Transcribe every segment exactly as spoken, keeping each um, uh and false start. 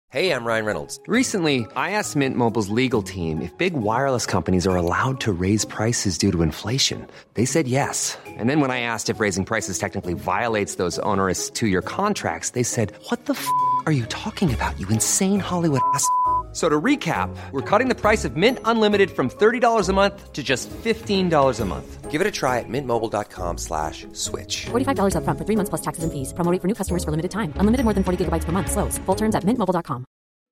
Hey, I'm Ryan Reynolds. Recently, I asked Mint Mobile's legal team if big wireless companies are allowed to raise prices due to inflation. They said yes. And then when I asked if raising prices technically violates those onerous two-year contracts, they said, what the f*** are you talking about, you insane Hollywood ass f- So to recap, we're cutting the price of Mint Unlimited from thirty dollars a month to just fifteen dollars a month. Give it a try at mintmobile.com slash switch. forty-five dollars up front for three months plus taxes and fees. Promo rate for new customers for limited time. Unlimited more than forty gigabytes per month. Slows full terms at mint mobile dot com.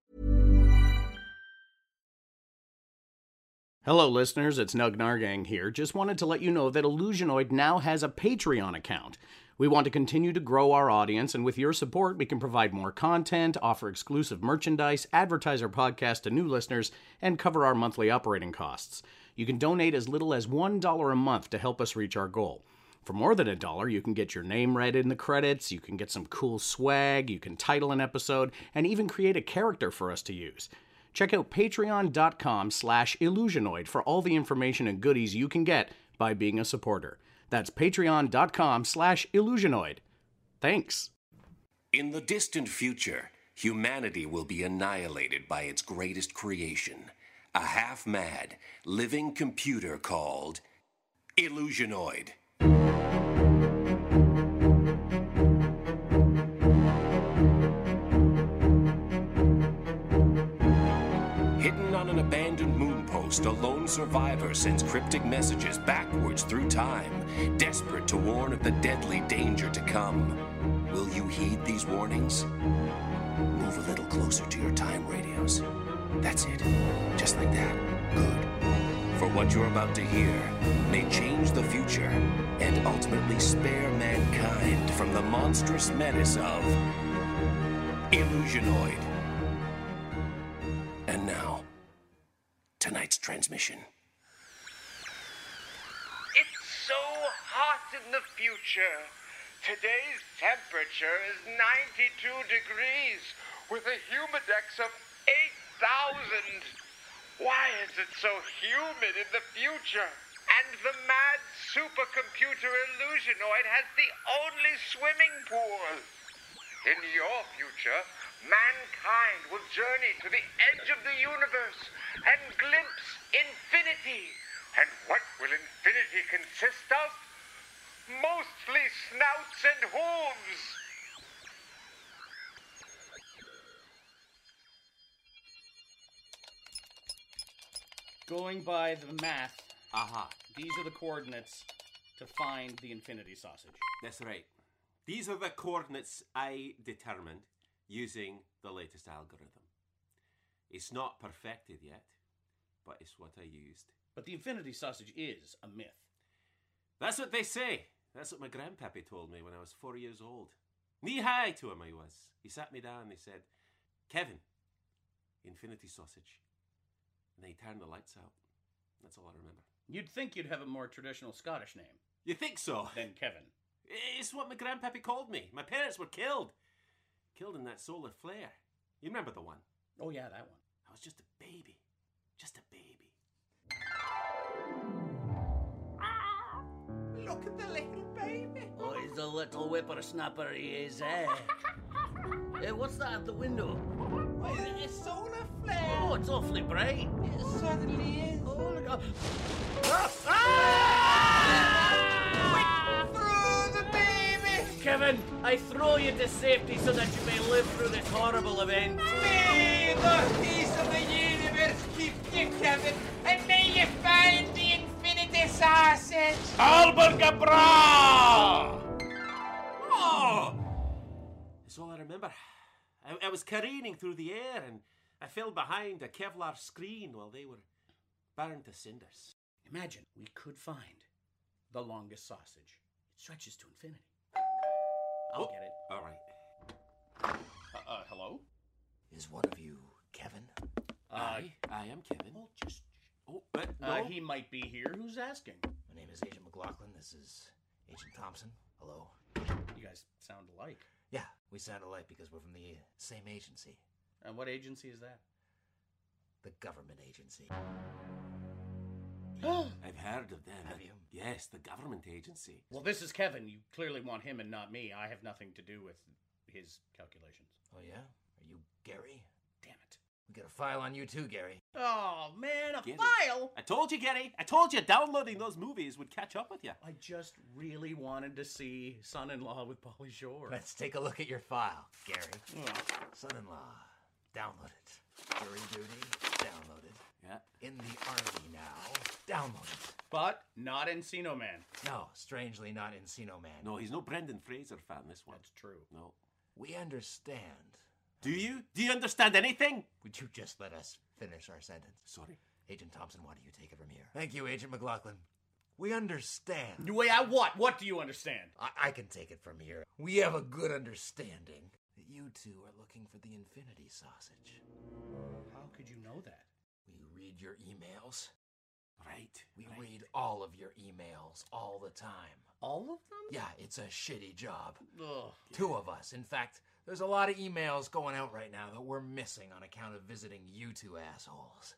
Hello, listeners. It's Nug Nargang here. Just wanted to let you know that Illusionoid now has a Patreon account. We want to continue to grow our audience, and with your support, we can provide more content, offer exclusive merchandise, advertise our podcast to new listeners, and cover our monthly operating costs. You can donate as little as one dollar a month to help us reach our goal. For more than a dollar, you can get your name read in the credits, you can get some cool swag, you can title an episode, and even create a character for us to use. Check out patreon.com slash Illusionoid for all the information and goodies you can get by being a supporter. That's patreon.com slash Illusionoid. Thanks. In the distant future, humanity will be annihilated by its greatest creation, a half-mad, living computer called Illusionoid. Hidden on an abandoned moon post, a lone survivor sends cryptic messages backwards through time, desperate to warn of the deadly danger to come. Will you heed these warnings? Move a little closer to your time radios. That's it. Just like that. Good. For what you're about to hear may change the future and ultimately spare mankind from the monstrous menace of Illusionoid. And now, tonight's transmission. It's so hot in the future. Today's temperature is ninety-two degrees with a humidex of eight thousand. Why is it so humid in the future? And the mad supercomputer Illusionoid has the only swimming pool. In your future, mankind will journey to the edge of the universe and glimpse infinity. And what will infinity consist of? Mostly snouts and hooves. Going by the math, Aha, these are the coordinates to find the infinity sausage. that's right. These are the coordinates I determined using the latest algorithm. It's not perfected yet, but it's what I used. But the infinity sausage is a myth. That's what they say. That's what my grandpappy told me when I was four years old. Knee-high to him I was. He sat me down and he said, Kevin, infinity sausage. And then he turned the lights out. That's all I remember. You'd think you'd have a more traditional Scottish name You think so? than Kevin. It's what my grandpappy called me. My parents were killed. Killed in that solar flare. You remember the one? Oh yeah, that one. I was just a baby. Just a baby. Look at the little baby. Oh, he's a little whippersnapper, he is, eh? Hey, what's that at the window? Why, is it a solar flare? Oh, it's awfully bright. It certainly is. Oh, look out. Through the baby! Kevin, I throw you to safety so that you may live through this horrible event. May the peace of the universe keep you, Kevin, and may you find the infinity sausage. Albert Gabra! Oh! That's all I remember. I, I was careening through the air and I fell behind a Kevlar screen while they were burned to cinders. Imagine we could find the longest sausage. It stretches to infinity. I'll Oh, get it. All right. Uh, uh, hello? Is one of you Kevin? Uh, I, I am Kevin. oh, just... Oh, but no. Uh, he might be here. Who's asking? My name is Agent McLaughlin. This is Agent Thompson. Hello. You guys sound alike. Yeah, we sound alike because we're from the same agency. And what agency is that? The government agency. I've heard of them. Have you? Yes, the government agency. Well, this is Kevin. You clearly want him and not me. I have nothing to do with his calculations. Oh, yeah? Are you Gary? get a file on you too, Gary. Oh, man, a Gary. file? I told you, Gary. I told you downloading those movies would catch up with you. I just really wanted to see Son-in-Law with Pauly Shore. Let's take a look at your file, Gary. Oh. Son-in-Law. Download it. Jury duty. Download it. Yeah. In the Army now. Download it. But not Encino Man. No, strangely not Encino Man. No, he's no Brendan Fraser fan, this one. That's true. No. We understand. Do you? Do you understand anything? Would you just let us finish our sentence? Sorry. Agent Thompson, why don't you take it from here? Thank you, Agent McLaughlin. We understand. Wait, I what? What do you understand? I, I can take it from here. We have a good understanding that you two are looking for the Infinity Sausage. How could you know that? We read your emails. Right. We right. read all of your emails all the time. All of them? Yeah, it's a shitty job. Ugh. Two of us. In fact, there's a lot of emails going out right now that we're missing on account of visiting you two assholes.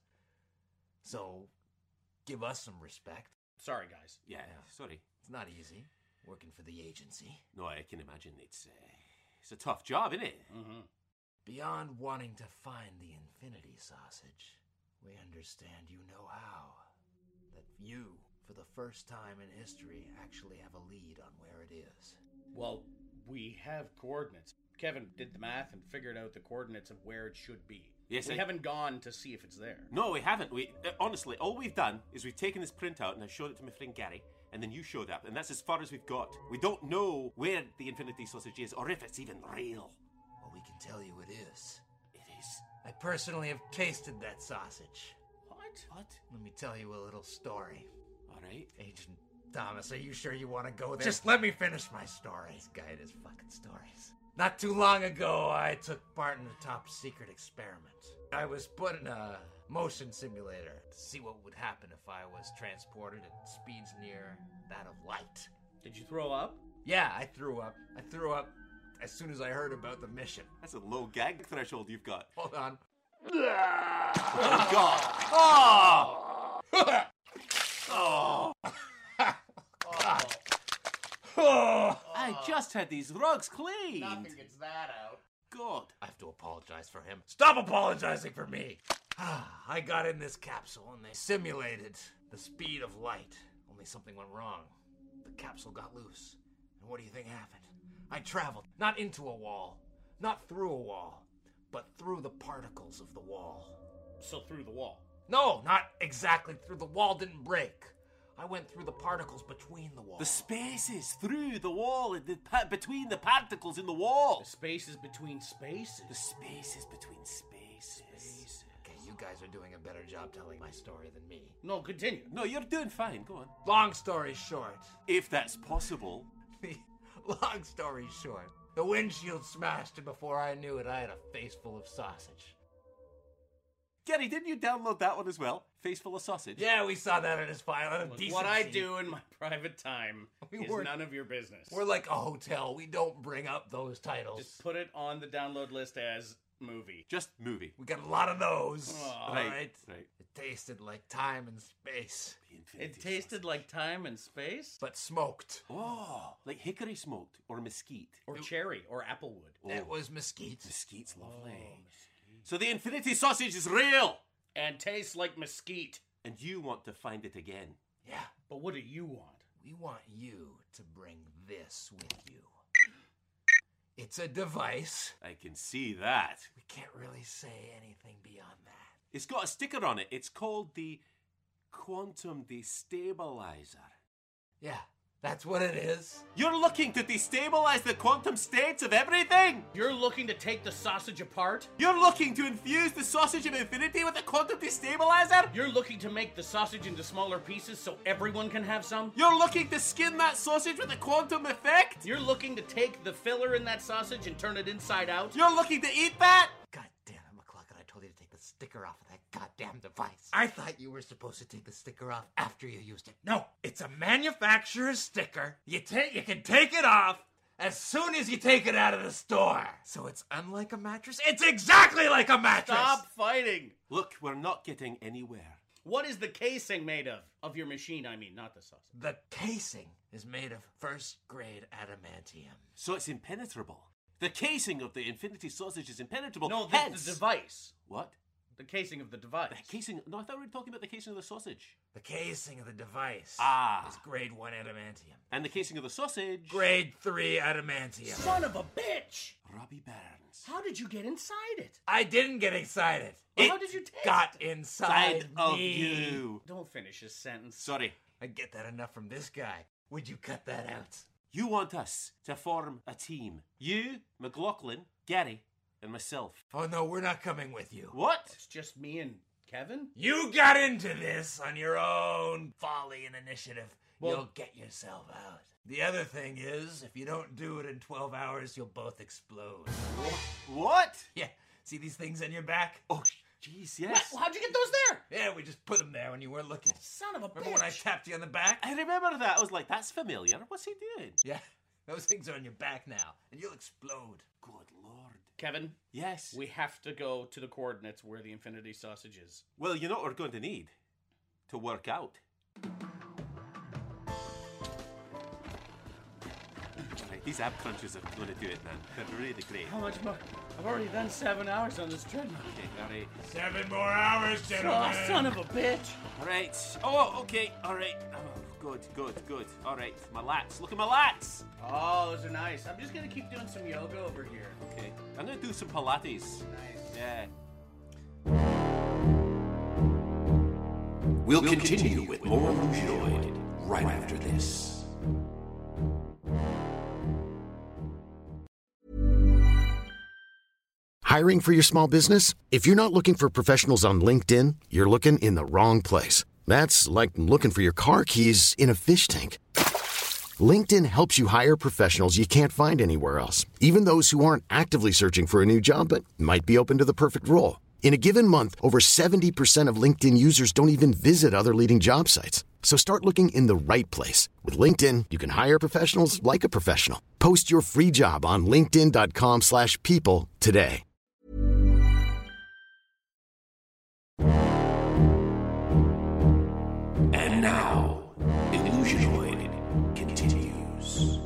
So, give us some respect. Sorry, guys. Yeah, Yeah. sorry. It's not easy, working for the agency. No, I can imagine it's uh, it's a tough job, isn't it? Mm-hmm. Beyond wanting to find the Infinity Sausage, we understand you know how. That you, for the first time in history, actually have a lead on where it is. Well, we have coordinates. Kevin did the math and figured out the coordinates of where it should be. Yes, we I- haven't gone to see if it's there. No, we haven't. We uh, honestly, all we've done is we've taken this printout and I showed it to my friend Gary, and then you showed up, and that's as far as we've got. We don't know where the Infinity Sausage is, or if it's even real. Well, we can tell you it is. It is. I personally have tasted that sausage. What? What? Let me tell you a little story. All right. Agent Thomas, are you sure you want to go there? Just let me finish my story. This guy and his fucking stories. Not too long ago, I took part in a top secret experiment. I was put in a motion simulator to see what would happen if I was transported at speeds near that of light. Did you throw up? Yeah, I threw up. I threw up as soon as I heard about the mission. That's a low gag threshold you've got. Hold on. Oh, God. Oh! Oh! Oh! I just had these rugs cleaned. Nothing gets that out. God. I have to apologize for him. Stop apologizing for me! I got in this capsule and they simulated the speed of light. Only something went wrong. The capsule got loose. And what do you think happened? I traveled, not into a wall, not through a wall, but through the particles of the wall. So through the wall? No, not exactly through. The wall didn't break. I went through the particles between the walls. The spaces through the wall, and the pa- between the particles in the wall. The spaces between spaces? The spaces between spaces. Okay, you guys are doing a better job telling my story than me. No, continue. No, you're doing fine. Go on. Long story short. If that's possible. Long story short. The windshield smashed, and before I knew it, I had a face full of sausage. Gary, didn't you download that one as well? Face full of sausage? Yeah, we saw that in his file. Out of decency. What I do in my private time We is weren't- none of your business. We're like a hotel. We don't bring up those titles. Just put it on the download list as movie. Just movie. We got a lot of those. Aw. All Right, right. right. It tasted like time and space, The Infinity It tasted like time and space? but smoked. Oh, like hickory smoked or mesquite. Or cherry or applewood. Oh. It was mesquite. Mesquite's lovely. So the Infinity Sausage is real! And tastes like mesquite. And you want to find it again. Yeah. But what do you want? We want you to bring this with you. It's a device. I can see that. We can't really say anything beyond that. It's got a sticker on it. It's called the Quantum Destabilizer. Yeah, that's what it is. You're looking to destabilize the quantum states of everything? You're looking to take the sausage apart? You're looking to infuse the sausage of infinity with a quantum destabilizer? You're looking to make the sausage into smaller pieces so everyone can have some? You're looking to skin that sausage with a quantum effect? You're looking to take the filler in that sausage and turn it inside out? You're looking to eat that? God damn it, McLaughlin, I told you to take the sticker off of that goddamn device. I thought you were supposed to take the sticker off after you used it. No, it's a manufacturer's sticker. You take, you can take it off as soon as you take it out of the store. So it's unlike a mattress. It's exactly like a mattress. Stop fighting! Look, we're not getting anywhere. What is the casing made of? Of your machine, I mean, not the sausage. The casing is made of first-grade adamantium. So it's impenetrable. The casing of the Infinity Sausage is impenetrable. No, the, Hence... the device. What? The casing of the device. The casing... No, I thought we were talking about the casing of the sausage. The casing of the device Ah. is grade one adamantium. And the casing of the sausage... Grade three adamantium. Son of a bitch! Robbie Burns. How did you get inside it? I didn't get excited. Well, it how did you taste got it? inside Side of me. you. Don't finish his sentence. Sorry. I get that enough from this guy. Would you cut that out? You want us to form a team. You, McLaughlin, Gary, and myself. Oh no, we're not coming with you. What? It's just me and Kevin? You got into this on your own folly and initiative. Well- You'll get yourself out. The other thing is, if you don't do it in twelve hours, you'll both explode. What? Yeah, see these things on your back? Oh, jeez, yes. Well, how'd you get those there? Yeah, we just put them there when you weren't looking. Son of a Remember bitch. when I tapped you on the back? I remember that. I was like, that's familiar. What's he doing? Yeah, those things are on your back now, and you'll explode. Good Lord. Kevin, Yes. we have to go to the coordinates where the Infinity Sausage is. Well, you know what we're going to need to work out. Right, these ab crunches are going to do it, man. They're really great. How much more? I've already done seven hours on this treadmill. Okay, all right. Seven more hours, gentlemen. Oh, son of a bitch. All right. Oh, okay. All right. Oh, good, good, good. All right. My lats. Look at my lats. Oh, those are nice. I'm just going to keep doing some yoga over here. Okay. I'm going to do some Pilates. Nice. Yeah. We'll continue with more Illusionoid right after this. Hiring for your small business? If you're not looking for professionals on LinkedIn, you're looking in the wrong place. That's like looking for your car keys in a fish tank. LinkedIn helps you hire professionals you can't find anywhere else, even those who aren't actively searching for a new job but might be open to the perfect role. In a given month, over seventy percent of LinkedIn users don't even visit other leading job sites. So start looking in the right place. With LinkedIn, you can hire professionals like a professional. Post your free job on linkedin.com slash people today. And now, Illusionoid continues.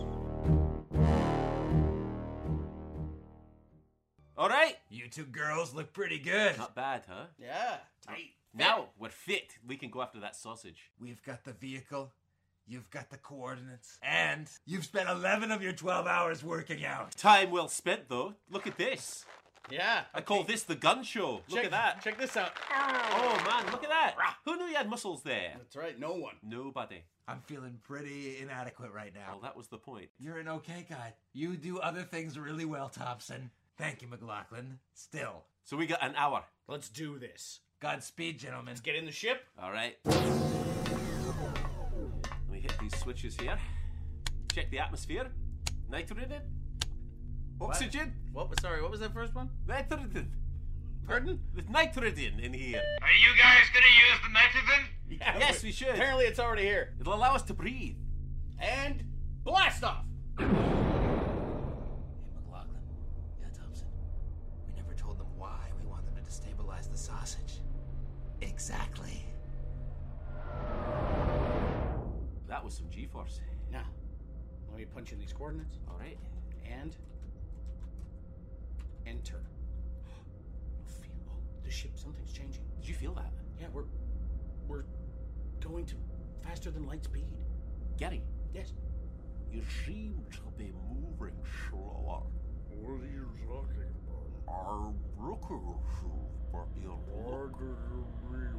All right. You two girls look pretty good. Not bad, huh? Yeah. Tight. Now we're fit. We can go after that sausage. We've got the vehicle. You've got the coordinates. And you've spent eleven of your twelve hours working out. Time well spent, though. Look at this. Yeah. I call this the gun show. Look check, at that. Check this out. Oh, man, look at that. Who knew you had muscles there? That's right. No one. Nobody. I'm feeling pretty inadequate right now. Well, that was the point. You're an okay guy. You do other things really well, Thompson. Thank you, McLaughlin. Still. So we got an hour. Let's do this. Godspeed, gentlemen. Let's get in the ship. All right. Let me hit these switches here. Check the atmosphere. Nitrogen. Oxygen. What? what? Sorry, what was that first one? Nitrogen. Pardon? There's nitrogen in here. Are you guys gonna use the nitrogen? Yeah, Yes, we should. Apparently it's already here. It'll allow us to breathe. And blast off! Hey, McLaughlin. Yeah, Thompson. We never told them why we want them to destabilize the sausage. Exactly. That was some G-force. Now, let me punch in these coordinates. All right. And enter. Feel, oh, the ship, something's changing. Did you feel that? Yeah, we're we're going to faster than light speed. Gary. Yes. You seem to be moving slower. What are you talking about? I'm looking at you, but you're Why do you even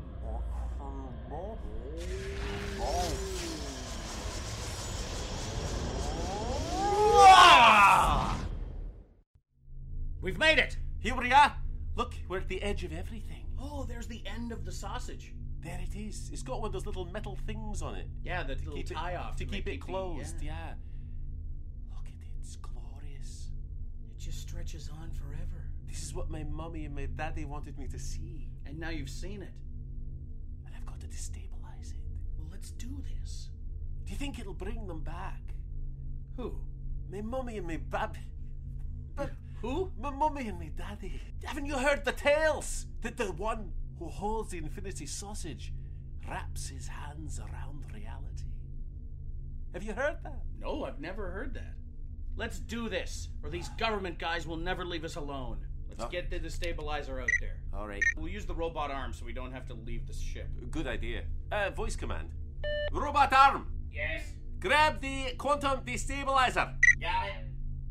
We've made it! Here we are. Look, we're at the edge of everything. Oh, there's the end of the sausage. There it is. It's got one of those little metal things on it. Yeah, the little keep tie it, off to to keep make it it be- closed. yeah. Yeah. Look at it. It's glorious. It just stretches on forever. This is what my mummy and my daddy wanted me to see. And now you've seen it. And I've got to destabilize it. Well, let's do this. Do you think it'll bring them back? Who? My mummy and my baby. But Who? my mummy and my daddy. Haven't you heard the tales? That the one who holds the Infinity Sausage wraps his hands around reality. Have you heard that? No, I've never heard that. Let's do this, or these government guys will never leave us alone. Let's Oh. get the destabilizer out there. All right. We'll use the robot arm so we don't have to leave the ship. Good idea. Uh, voice command. Robot arm, Yes. grab the quantum destabilizer. Got it.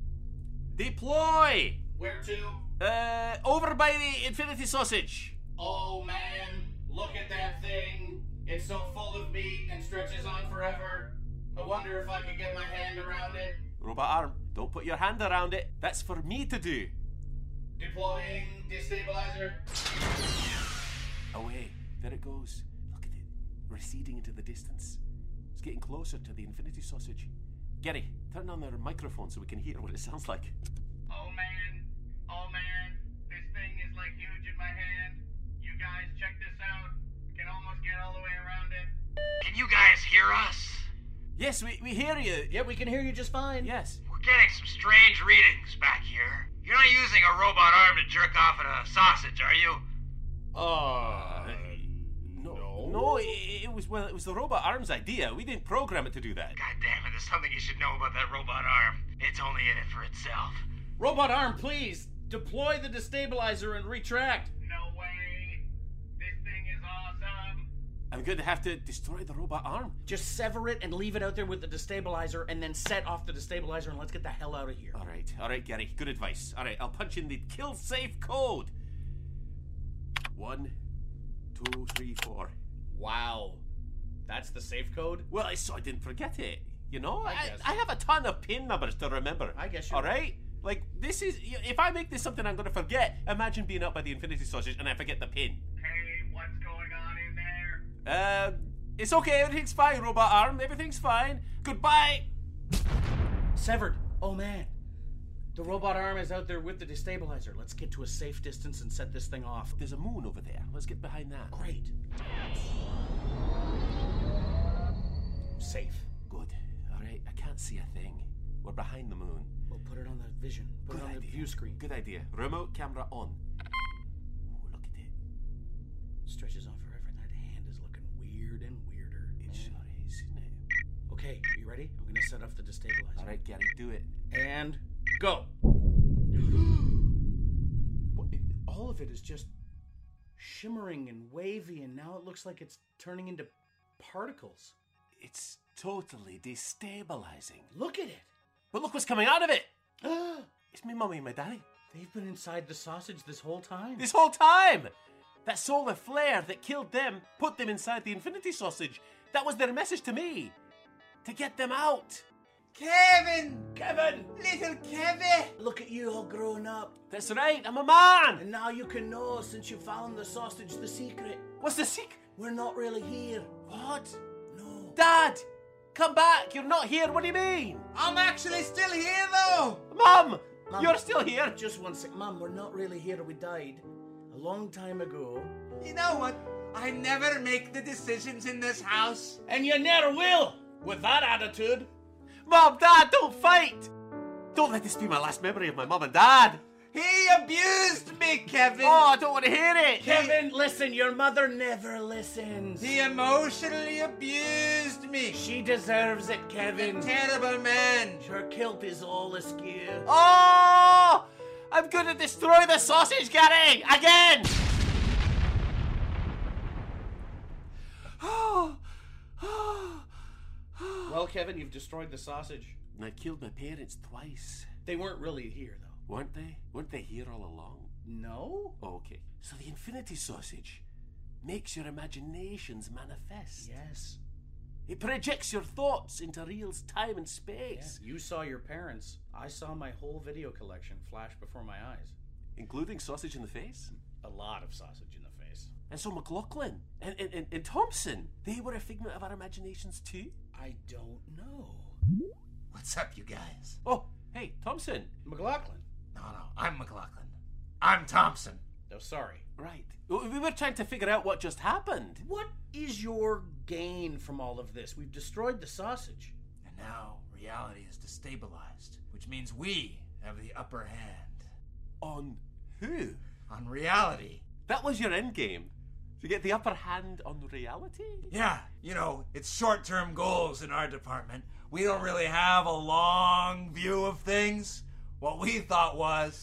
Deploy. Where to? Uh, over by the Infinity Sausage. Oh man, look at that thing. It's so full of meat and stretches on forever. I wonder if I could get my hand around it. Robot arm, don't put your hand around it. That's for me to do. Deploying destabilizer. Away. There it goes. Look at it. Receding into the distance. It's getting closer to the Infinity Sausage. Gary, turn on their microphone so we can hear what it sounds like. Oh man, oh man, this thing is like huge in my hand. You guys check this out. Can almost get all the way around it. Can you guys hear us? Yes, we, we hear you. Yeah, we can hear you just fine. Yes. We're getting some strange readings back here. You're not using a robot arm to jerk off at a sausage, are you? Uh, no. No, it, it was well, it was the robot arm's idea. We didn't program it to do that. God damn it, there's something you should know about that robot arm. It's only in it for itself. Robot arm, please. Deploy the destabilizer and retract. No way. This thing is awesome. I'm going to have to destroy the robot arm. Just sever it and leave it out there with the destabilizer and then set off the destabilizer and let's get the hell out of here. All right, all right, Gary. Good advice. All right, I'll punch in the kill safe code. One, two, three, four. Wow. That's the safe code? Well, so I didn't forget it. You know, I I, guess. I have a ton of pin numbers to remember. I guess you're All right? Like, this is... If I make this something I'm going to forget, imagine being up by the Infinity Sausage and I forget the pin. Hey, what's going on in there? Uh, it's okay. Everything's fine, Robot Arm. Everything's fine. Goodbye. Severed. Oh, man. The robot arm is out there with the destabilizer. Let's get to a safe distance and set this thing off. There's a moon over there. Let's get behind that. Great. Safe. Good. All right. I can't see a thing. We're behind the moon. We'll put it on the vision. Put Good it on idea. the view screen. Good idea. Remote camera on. Oh, look at it. Stretches on forever. That hand is looking weird and weirder. It man. sure is, isn't it? Okay, are you ready? I'm going to set off the destabilizer. All right, Gary, do it. And go. What, it, all of it is just shimmering and wavy, and now it looks like it's turning into particles. It's totally destabilizing. Look at it. But look what's coming out of it. It's my mummy and my daddy. They've been inside the sausage this whole time. This whole time! That solar flare that killed them put them inside the Infinity Sausage. That was their message to me. To get them out. Kevin! Kevin! Little Kevin! Look at you all grown up. That's right, I'm a man! And now you can know, since you found the sausage, the secret. What's the secret? We're not really here. What? No. Dad! Come back! You're not here, what do you mean? I'm actually still here, though! Mum! Mum, You're still here! Just one sec. Mum, we're not really here. We died a long time ago. You know what? I never make the decisions in this house. And you never will! With that attitude. Mum, Dad, don't fight! Don't let this be my last memory of my mum and dad! He abused me, Kevin! Oh, I don't want to hear it! Kevin, listen, your mother never listens. He emotionally abused me! She deserves it, Kevin. A terrible man! Her kilt is all askew. Oh! I'm gonna destroy the sausage, Gary! Again! Oh! Oh! Well, Kevin, you've destroyed the sausage. And I killed my parents twice. They weren't really here, though. Weren't they? Weren't they here all along? No? Oh, okay. So the Infinity Sausage makes your imaginations manifest. Yes. It projects your thoughts into real time and space. Yeah, you saw your parents. I saw my whole video collection flash before my eyes. Including sausage in the face? A lot of sausage in the face. And so McLaughlin and, and, and, and Thompson, they were a figment of our imaginations too? I don't know. What's up, you guys? Oh, hey, Thompson. McLaughlin. No, no, I'm McLaughlin. I'm Thompson. Oh, sorry. Right. We were trying to figure out what just happened. What is your gain from all of this? We've destroyed the sausage. And now reality is destabilized, which means we have the upper hand. On who? On reality. That was your end game. To get the upper hand on reality? Yeah, you know, it's short-term goals in our department. We don't really have a long view of things. What we thought was,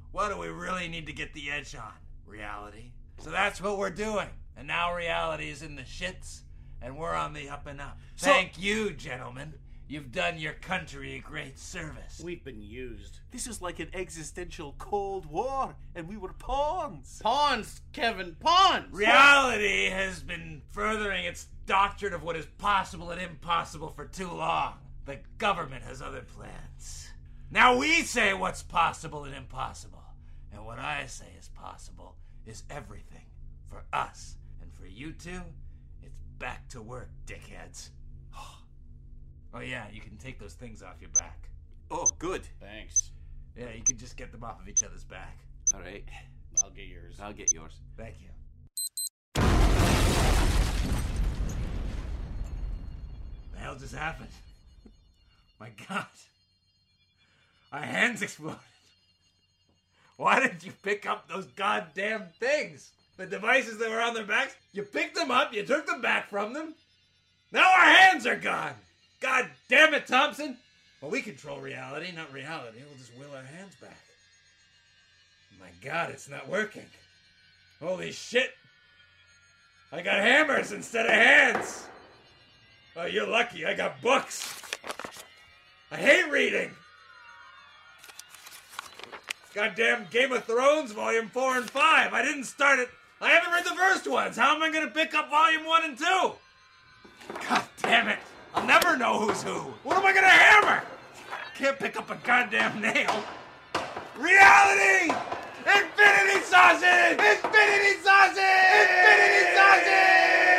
what do we really need to get the edge on? Reality. So that's what we're doing. And now reality is in the shits, and we're on the up and up. So- Thank you, gentlemen. You've done your country a great service. We've been used. This is like an existential Cold War, and we were pawns. Pawns, Kevin, pawns! Reality has been furthering its doctrine of what is possible and impossible for too long. The government has other plans. Now we say what's possible and impossible. And what I say is possible is everything for us. And for you two, it's back to work, dickheads. Oh yeah, you can take those things off your back. Oh, good. Thanks. Yeah, you can just get them off of each other's back. All right. I'll get yours. I'll get yours. Thank you. The hell just happened? My God. Our hands exploded. Why didn't you pick up those goddamn things? The devices that were on their backs? You picked them up, you took them back from them. Now our hands are gone. God damn it, Thompson. Well, we control reality, not reality. We'll just will our hands back. My God, it's not working. Holy shit. I got hammers instead of hands. Oh, you're lucky. I got books. I hate reading. Goddamn Game of Thrones, Volume four and five. I didn't start it. I haven't read the first ones. How am I going to pick up Volume one and two? God damn it. I'll never know who's who. What am I going to hammer? Can't pick up a goddamn nail. Reality! Infinity sausage! Infinity sausage! Infinity sausage!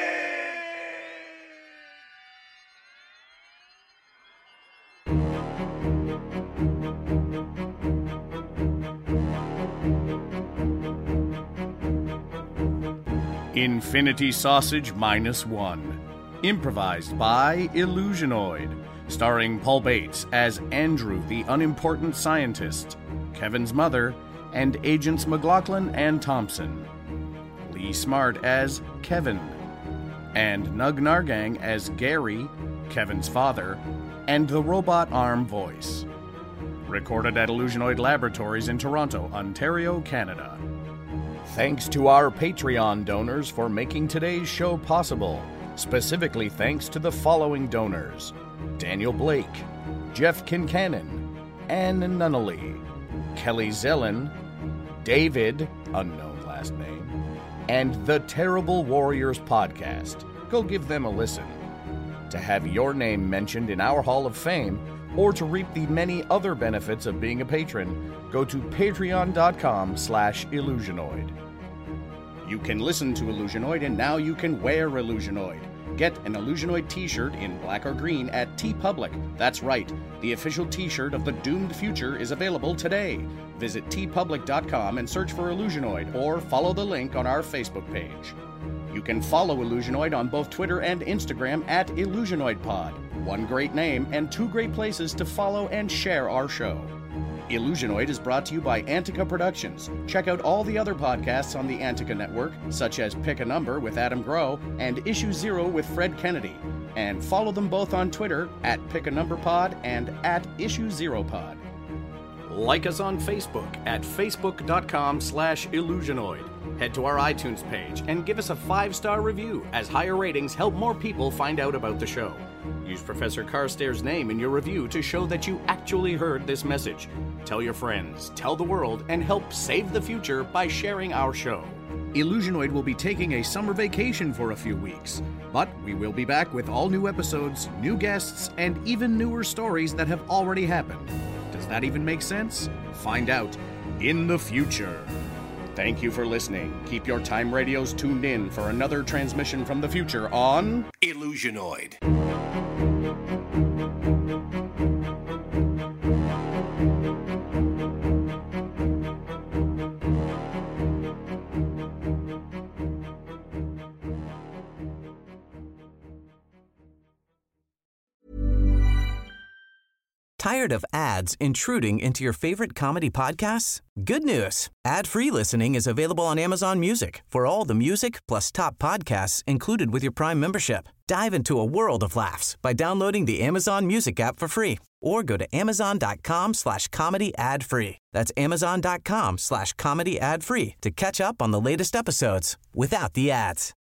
Infinity Sausage Minus One. Improvised by Illusionoid. Starring Paul Bates as Andrew, the unimportant scientist, Kevin's mother, and Agents McLaughlin and Thompson. Lee Smart as Kevin. And Nug Nargang as Gary, Kevin's father, and the robot arm voice. Recorded at Illusionoid Laboratories in Toronto, Ontario, Canada. Thanks to our Patreon donors for making today's show possible. Specifically thanks to the following donors: Daniel Blake, Jeff Kincannon, Anne Nunnally, Kelly Zellin, David, unknown last name, and the Terrible Warriors podcast. Go give them a listen. To have your name mentioned in our Hall of Fame, or to reap the many other benefits of being a patron, go to patreon.com slash Illusionoid. You can listen to Illusionoid, and now you can wear Illusionoid. Get an Illusionoid t-shirt in black or green at TeePublic. That's right, the official t-shirt of the doomed future is available today. Visit tee public dot com and search for Illusionoid, or follow the link on our Facebook page. You can follow Illusionoid on both Twitter and Instagram at IllusionoidPod. One great name and two great places to follow and share our show. Illusionoid is brought to you by Antica Productions. Check out all the other podcasts on the Antica Network, such as Pick a Number with Adam Groh and Issue Zero with Fred Kennedy. And follow them both on Twitter at Pick a Number Pod and at Issue Zero Pod. Like us on Facebook at facebook.com slash Illusionoid. Head to our iTunes page and give us a five-star review, as higher ratings help more people find out about the show. Use Professor Carstairs' name in your review to show that you actually heard this message. Tell your friends, tell the world, and help save the future by sharing our show. Illusionoid will be taking a summer vacation for a few weeks, but we will be back with all new episodes, new guests, and even newer stories that have already happened. Does that even make sense? Find out in the future. Thank you for listening. Keep your time radios tuned in for another transmission from the future on Illusionoid. Tired of ads intruding into your favorite comedy podcasts? Good news. Ad-free listening is available on Amazon Music for all the music plus top podcasts included with your Prime membership. Dive into a world of laughs by downloading the Amazon Music app for free or go to amazon.com slash comedy ad free. That's amazon.com slash comedy ad free to catch up on the latest episodes without the ads.